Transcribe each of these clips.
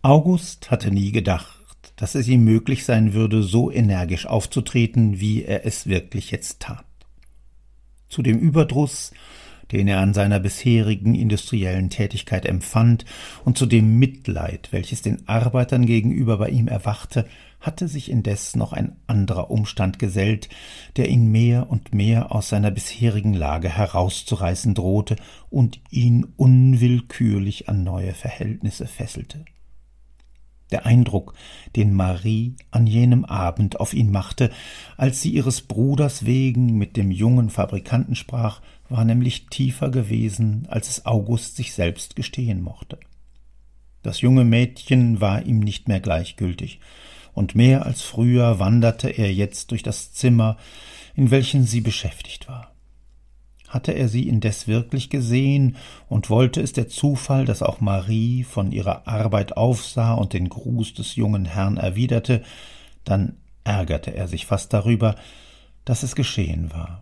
August hatte nie gedacht, dass es ihm möglich sein würde, so energisch aufzutreten, wie er es wirklich jetzt tat. Zu dem Überdruss, den er an seiner bisherigen industriellen Tätigkeit empfand, und zu dem Mitleid, welches den Arbeitern gegenüber bei ihm erwachte, hatte sich indes noch ein anderer Umstand gesellt, der ihn mehr und mehr aus seiner bisherigen Lage herauszureißen drohte und ihn unwillkürlich an neue Verhältnisse fesselte. Der Eindruck, den Marie an jenem Abend auf ihn machte, als sie ihres Bruders wegen mit dem jungen Fabrikanten sprach, war nämlich tiefer gewesen, als es August sich selbst gestehen mochte. Das junge Mädchen war ihm nicht mehr gleichgültig, und mehr als früher wanderte er jetzt durch das Zimmer, in welchem sie beschäftigt war. Hatte er sie indes wirklich gesehen, und wollte es der Zufall, dass auch Marie von ihrer Arbeit aufsah und den Gruß des jungen Herrn erwiderte, dann ärgerte er sich fast darüber, dass es geschehen war.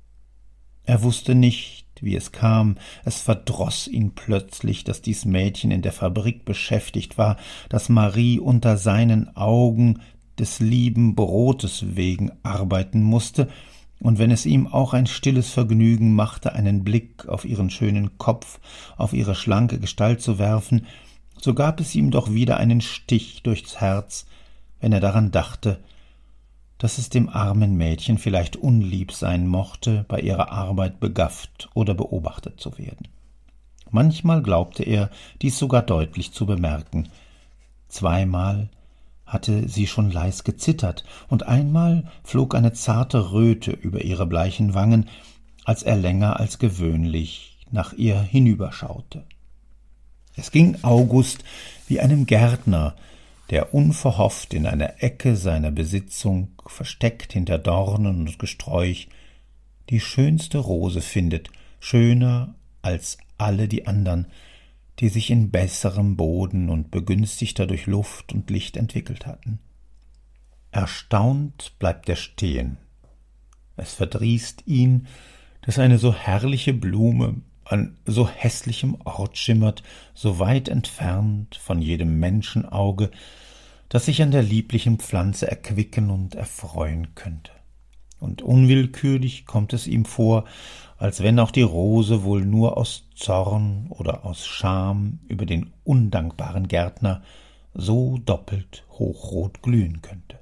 Er wusste nicht, wie es kam, es verdroß ihn plötzlich, dass dies Mädchen in der Fabrik beschäftigt war, dass Marie unter seinen Augen des lieben Brotes wegen arbeiten musste, und wenn es ihm auch ein stilles Vergnügen machte, einen Blick auf ihren schönen Kopf, auf ihre schlanke Gestalt zu werfen, so gab es ihm doch wieder einen Stich durchs Herz, wenn er daran dachte, dass es dem armen Mädchen vielleicht unlieb sein mochte, bei ihrer Arbeit begafft oder beobachtet zu werden. Manchmal glaubte er, dies sogar deutlich zu bemerken. Zweimal hatte sie schon leis gezittert, und einmal flog eine zarte Röte über ihre bleichen Wangen, als er länger als gewöhnlich nach ihr hinüberschaute. Es ging August wie einem Gärtner, der unverhofft in einer Ecke seiner Besitzung, versteckt hinter Dornen und Gesträuch, die schönste Rose findet, schöner als alle die andern, die sich in besserem Boden und begünstigter durch Luft und Licht entwickelt hatten. Erstaunt bleibt er stehen. Es verdrießt ihn, dass eine so herrliche Blume an so hässlichem Ort schimmert, so weit entfernt von jedem Menschenauge, das sich an der lieblichen Pflanze erquicken und erfreuen könnte. Und unwillkürlich kommt es ihm vor, als wenn auch die Rose wohl nur aus Zorn oder aus Scham über den undankbaren Gärtner so doppelt hochrot glühen könnte.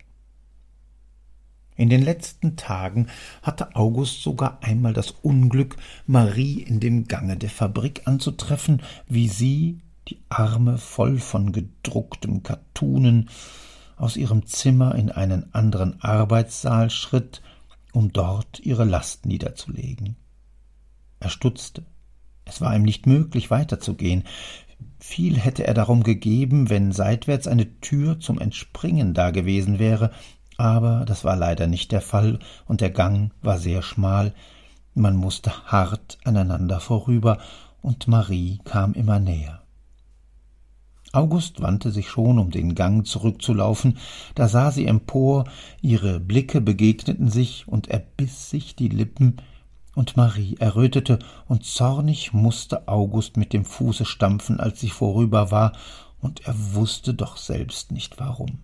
In den letzten Tagen hatte August sogar einmal das Unglück, Marie in dem Gange der Fabrik anzutreffen, wie sie, die Arme voll von gedrucktem Kattunen, aus ihrem Zimmer in einen anderen Arbeitssaal schritt, um dort ihre Last niederzulegen. Er stutzte. Es war ihm nicht möglich, weiterzugehen. Viel hätte er darum gegeben, wenn seitwärts eine Tür zum Entspringen dagewesen wäre, aber das war leider nicht der Fall, und der Gang war sehr schmal. Man musste hart aneinander vorüber, und Marie kam immer näher. August wandte sich schon, um den Gang zurückzulaufen, da sah sie empor, ihre Blicke begegneten sich, und er biss sich die Lippen, und Marie errötete, und zornig mußte August mit dem Fuße stampfen, als sie vorüber war, und er wusste doch selbst nicht warum.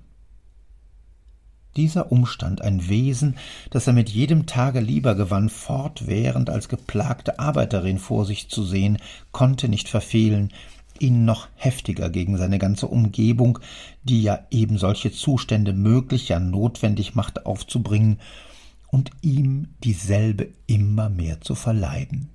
Dieser Umstand, ein Wesen, das er mit jedem Tage lieber gewann, fortwährend als geplagte Arbeiterin vor sich zu sehen, konnte nicht verfehlen, ihn noch heftiger gegen seine ganze Umgebung, die ja eben solche Zustände möglich, ja notwendig machte, aufzubringen und ihm dieselbe immer mehr zu verleiden.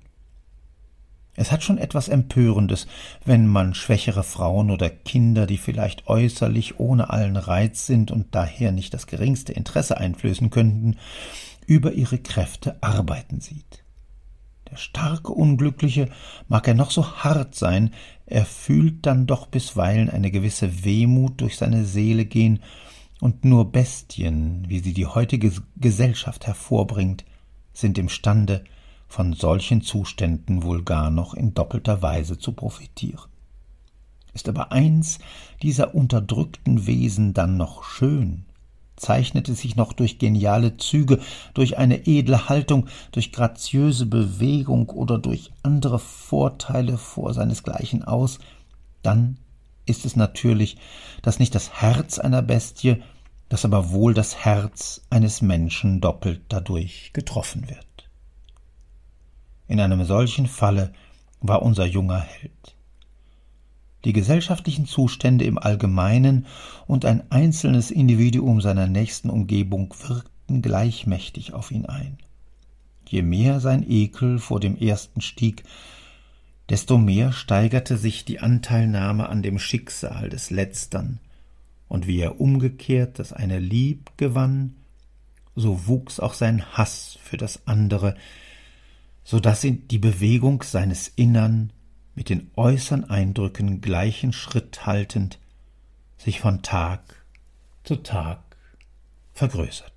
Es hat schon etwas Empörendes, wenn man schwächere Frauen oder Kinder, die vielleicht äußerlich ohne allen Reiz sind und daher nicht das geringste Interesse einflößen könnten, über ihre Kräfte arbeiten sieht. Der starke Unglückliche, mag er noch so hart sein, er fühlt dann doch bisweilen eine gewisse Wehmut durch seine Seele gehen, und nur Bestien, wie sie die heutige Gesellschaft hervorbringt, sind imstande, von solchen Zuständen wohl gar noch in doppelter Weise zu profitieren. Ist aber eins dieser unterdrückten Wesen dann noch schön, zeichnet es sich noch durch geniale Züge, durch eine edle Haltung, durch graziöse Bewegung oder durch andere Vorteile vor seinesgleichen aus, dann ist es natürlich, dass nicht das Herz einer Bestie, dass aber wohl das Herz eines Menschen doppelt dadurch getroffen wird. In einem solchen Falle war unser junger Held. Die gesellschaftlichen Zustände im Allgemeinen und ein einzelnes Individuum seiner nächsten Umgebung wirkten gleichmächtig auf ihn ein. Je mehr sein Ekel vor dem ersten stieg, desto mehr steigerte sich die Anteilnahme an dem Schicksal des Letztern, und wie er umgekehrt das eine lieb gewann, so wuchs auch sein Hass für das andere, so daß ihn die Bewegung seines Innern mit den äußeren Eindrücken gleichen Schritt haltend sich von Tag zu Tag vergrößerte.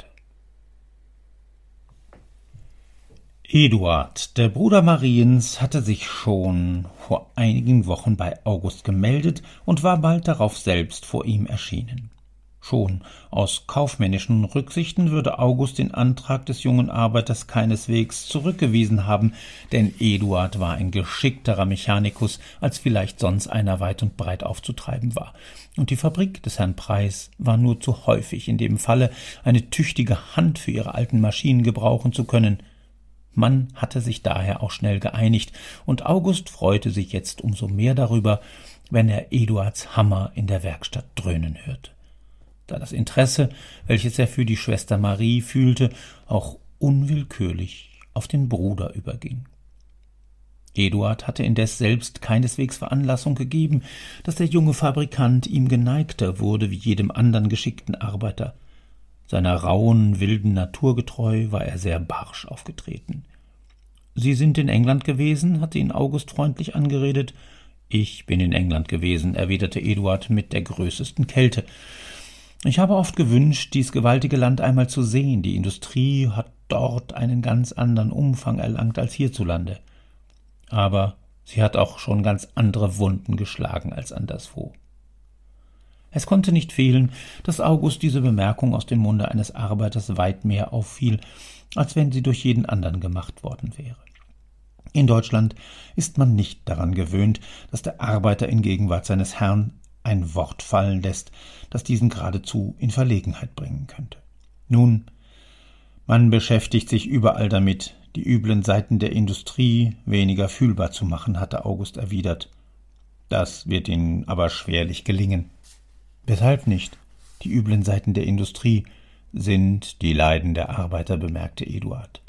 Eduard, der Bruder Mariens, hatte sich schon vor einigen Wochen bei August gemeldet und war bald darauf selbst vor ihm erschienen. Schon aus kaufmännischen Rücksichten würde August den Antrag des jungen Arbeiters keineswegs zurückgewiesen haben, denn Eduard war ein geschickterer Mechanikus, als vielleicht sonst einer weit und breit aufzutreiben war. Und die Fabrik des Herrn Preis war nur zu häufig in dem Falle, eine tüchtige Hand für ihre alten Maschinen gebrauchen zu können. Man hatte sich daher auch schnell geeinigt, und August freute sich jetzt umso mehr darüber, wenn er Eduards Hammer in der Werkstatt dröhnen hörte. Da das Interesse, welches er für die Schwester Marie fühlte, auch unwillkürlich auf den Bruder überging. Eduard hatte indes selbst keineswegs Veranlassung gegeben, dass der junge Fabrikant ihm geneigter wurde wie jedem anderen geschickten Arbeiter. Seiner rauen, wilden Natur getreu war er sehr barsch aufgetreten. »Sie sind in England gewesen?« hatte ihn August freundlich angeredet. »Ich bin in England gewesen«, erwiderte Eduard mit der größten Kälte. »Ich habe oft gewünscht, dies gewaltige Land einmal zu sehen. Die Industrie hat dort einen ganz anderen Umfang erlangt als hierzulande. Aber sie hat auch schon ganz andere Wunden geschlagen als anderswo.« Es konnte nicht fehlen, dass August diese Bemerkung aus dem Munde eines Arbeiters weit mehr auffiel, als wenn sie durch jeden anderen gemacht worden wäre. In Deutschland ist man nicht daran gewöhnt, dass der Arbeiter in Gegenwart seines Herrn ein Wort fallen lässt, das diesen geradezu in Verlegenheit bringen könnte. Nun, man beschäftigt sich überall damit, die üblen Seiten der Industrie weniger fühlbar zu machen, hatte August erwidert. Das wird Ihnen aber schwerlich gelingen. Weshalb nicht? Die üblen Seiten der Industrie sind die Leiden der Arbeiter, bemerkte Eduard.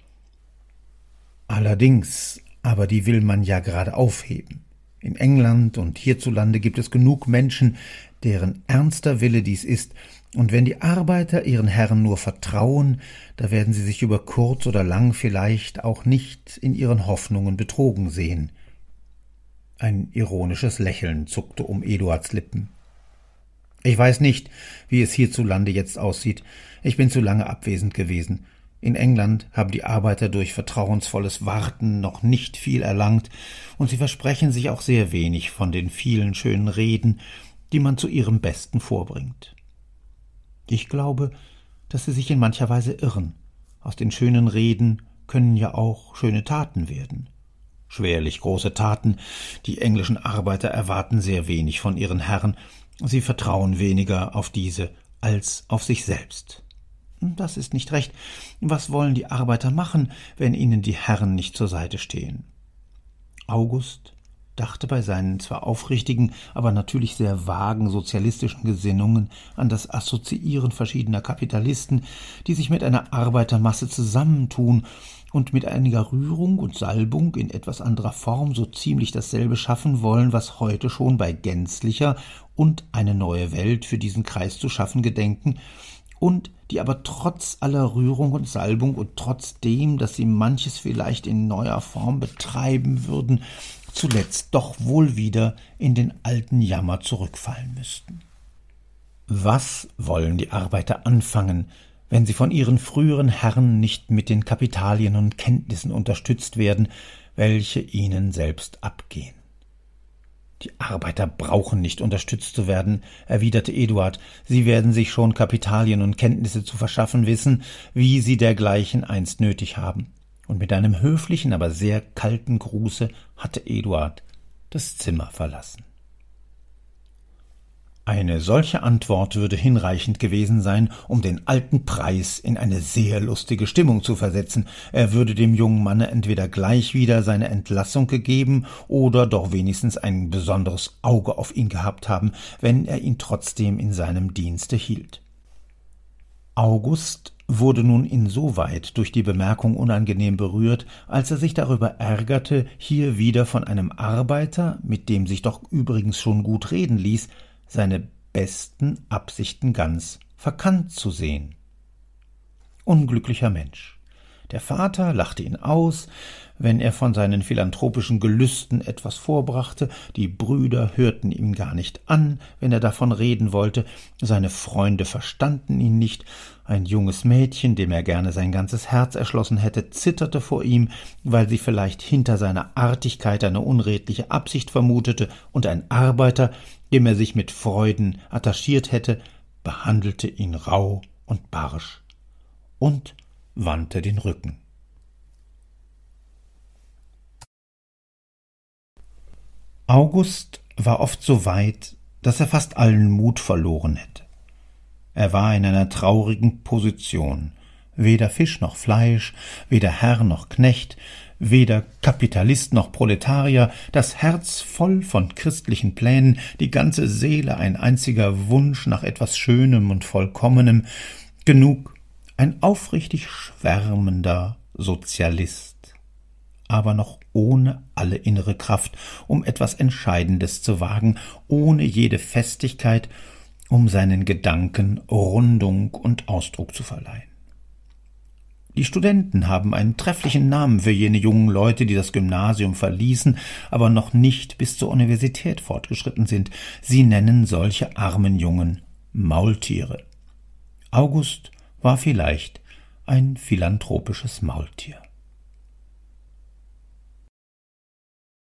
Allerdings, aber die will man ja gerade aufheben. In England und hierzulande gibt es genug Menschen, deren ernster Wille dies ist, und wenn die Arbeiter ihren Herren nur vertrauen, da werden sie sich über kurz oder lang vielleicht auch nicht in ihren Hoffnungen betrogen sehen. Ein ironisches Lächeln zuckte um Eduards Lippen. Ich weiß nicht, wie es hierzulande jetzt aussieht. Ich bin zu lange abwesend gewesen. In England haben die Arbeiter durch vertrauensvolles Warten noch nicht viel erlangt, und sie versprechen sich auch sehr wenig von den vielen schönen Reden, die man zu ihrem Besten vorbringt. Ich glaube, dass sie sich in mancher Weise irren. Aus den schönen Reden können ja auch schöne Taten werden. Schwerlich große Taten. Die englischen Arbeiter erwarten sehr wenig von ihren Herren. Sie vertrauen weniger auf diese als auf sich selbst. Das ist nicht recht. Was wollen die Arbeiter machen, wenn ihnen die Herren nicht zur Seite stehen? August dachte bei seinen zwar aufrichtigen, aber natürlich sehr vagen sozialistischen Gesinnungen an das Assoziieren verschiedener Kapitalisten, die sich mit einer Arbeitermasse zusammentun und mit einiger Rührung und Salbung in etwas anderer Form so ziemlich dasselbe schaffen wollen, was heute schon bei Gänzlicher und eine neue Welt für diesen Kreis zu schaffen gedenken, und die aber trotz aller Rührung und Salbung und trotzdem, dass sie manches vielleicht in neuer Form betreiben würden, zuletzt doch wohl wieder in den alten Jammer zurückfallen müssten. Was wollen die Arbeiter anfangen, wenn sie von ihren früheren Herren nicht mit den Kapitalien und Kenntnissen unterstützt werden, welche ihnen selbst abgehen? »Die Arbeiter brauchen nicht unterstützt zu werden«, erwiderte Eduard. »Sie werden sich schon Kapitalien und Kenntnisse zu verschaffen wissen, wie sie dergleichen einst nötig haben.« Und mit einem höflichen, aber sehr kalten Gruße hatte Eduard das Zimmer verlassen. Eine solche Antwort würde hinreichend gewesen sein, um den alten Preis in eine sehr lustige Stimmung zu versetzen. Er würde dem jungen Manne entweder gleich wieder seine Entlassung gegeben oder doch wenigstens ein besonderes Auge auf ihn gehabt haben, wenn er ihn trotzdem in seinem Dienste hielt. August wurde nun insoweit durch die Bemerkung unangenehm berührt, als er sich darüber ärgerte, hier wieder von einem Arbeiter, mit dem sich doch übrigens schon gut reden ließ, seine besten Absichten ganz verkannt zu sehen. Unglücklicher Mensch. Der Vater lachte ihn aus, wenn er von seinen philanthropischen Gelüsten etwas vorbrachte, die Brüder hörten ihm gar nicht an, wenn er davon reden wollte, seine Freunde verstanden ihn nicht, ein junges Mädchen, dem er gerne sein ganzes Herz erschlossen hätte, zitterte vor ihm, weil sie vielleicht hinter seiner Artigkeit eine unredliche Absicht vermutete, und ein Arbeiter, dem er sich mit Freuden attachiert hätte, behandelte ihn rau und barsch und wandte den Rücken. August war oft so weit, dass er fast allen Mut verloren hätte. Er war in einer traurigen Position, weder Fisch noch Fleisch, weder Herr noch Knecht, weder Kapitalist noch Proletarier, das Herz voll von christlichen Plänen, die ganze Seele ein einziger Wunsch nach etwas Schönem und Vollkommenem, genug ein aufrichtig schwärmender Sozialist, aber noch ohne alle innere Kraft, um etwas Entscheidendes zu wagen, ohne jede Festigkeit, um seinen Gedanken Rundung und Ausdruck zu verleihen. Die Studenten haben einen trefflichen Namen für jene jungen Leute, die das Gymnasium verließen, aber noch nicht bis zur Universität fortgeschritten sind. Sie nennen solche armen Jungen Maultiere. August war vielleicht ein philanthropisches Maultier.